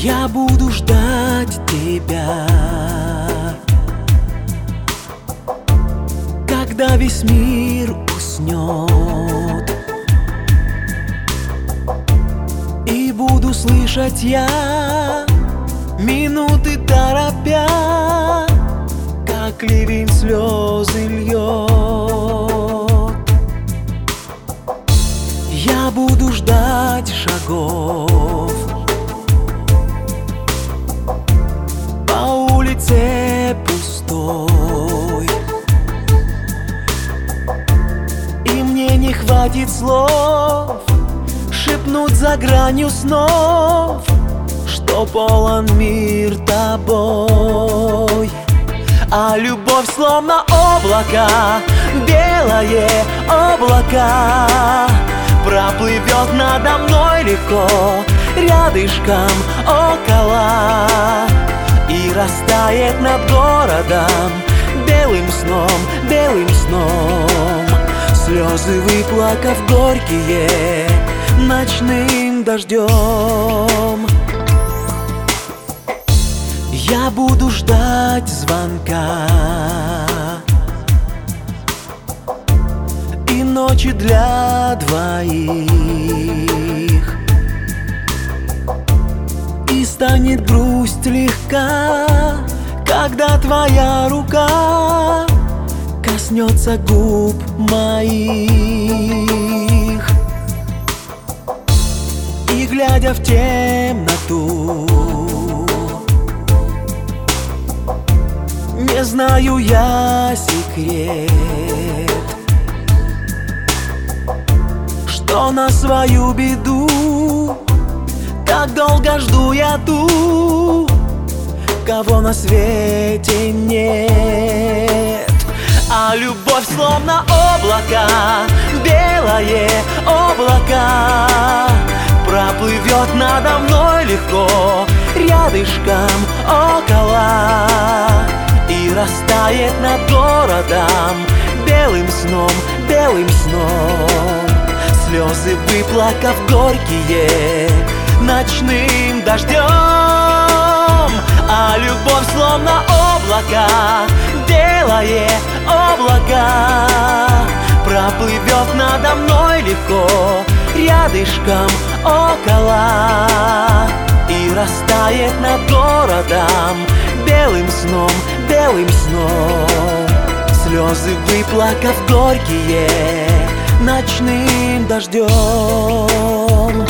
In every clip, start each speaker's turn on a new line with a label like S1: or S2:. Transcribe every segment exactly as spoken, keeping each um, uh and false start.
S1: Я буду ждать тебя, когда весь мир уснет, и буду слышать я минуты торопя, как ливень слезы льет. Я буду ждать шагов по улице пустой, и мне не хватит слов шепнуть за гранью снов, что полон мир тобой. А любовь словно облака, белое облака, проплывет надо мной легко, рядышком около, и растает над городом белым сном, белым сном. Слезы выплакав горькие ночным дождем. Я буду ждать звонка и ночи для двоих, и станет грусть легка, когда твоя рука коснется губ моих. И глядя в темноту, не знаю я секрет, что на свою беду так долго жду я ту, кого на свете нет. А любовь словно облака, белое облака, проплывет надо мной легко, рядышком около, и растает над городом белым сном, белым сном. Слезы выплакав горькие ночным дождем. А любовь словно облака, белое облака, проплывет надо мной легко, рядышком около, и растает над городом белым сном, белым сном. Слезы выплакав горькие ночным дождем.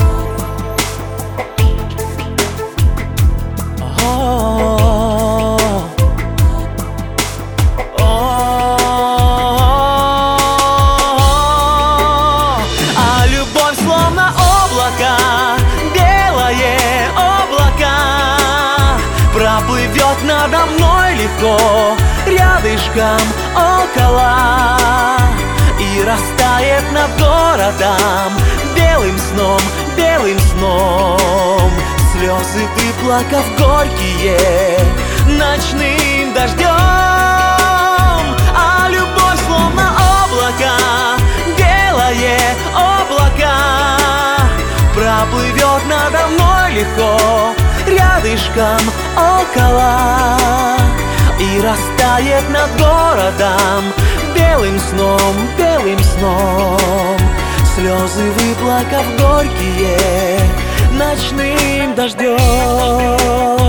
S1: А любовь словно облака, белое облака, проплывет надо мной легко, рядышком около, и растает над городом белым сном, белым сном. Слезы выплакав горькие ночным дождем. А любовь словно облака, белое облака, проплывет надо мной легко, рядышком около, и растает над городом белым сном, белым сном. Слезы выплакав горькие ночным дождем.